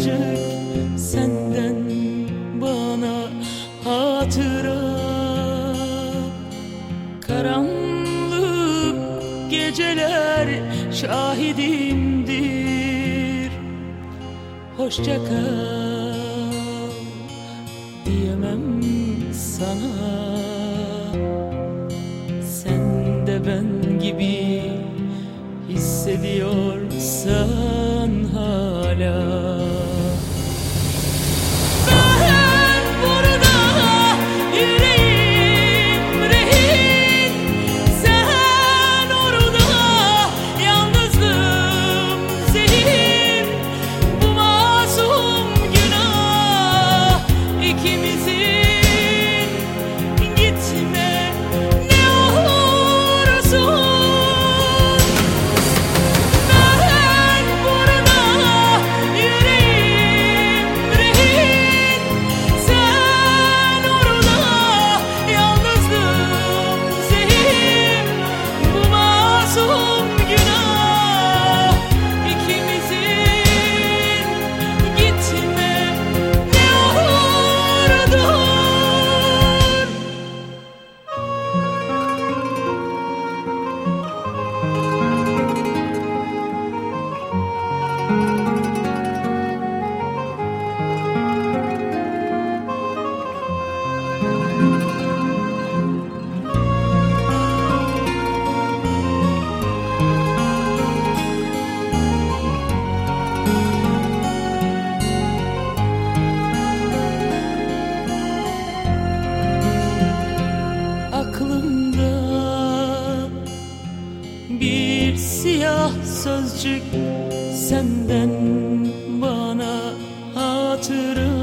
sözcük senden bana hatıra. Karanlık geceler şahidimdir. Hoşça kal diyemem sana. Sen de ben gibi hissediyorsan hala. Ben burada, yüreğim rehin. Sen orada, yalnızlığım senin. Bu masum günah ikimizin. Gitme ne olursun. Aklımda bir siyah sözcük senden bana hatıra.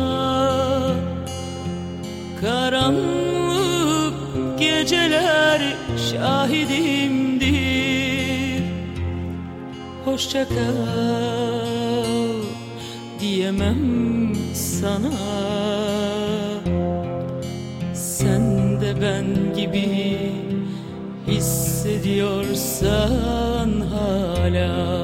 Karanlık geceler şahidimdir. Hoşça kal diyemem sana. Sen de ben gibi hissediyorsan hala.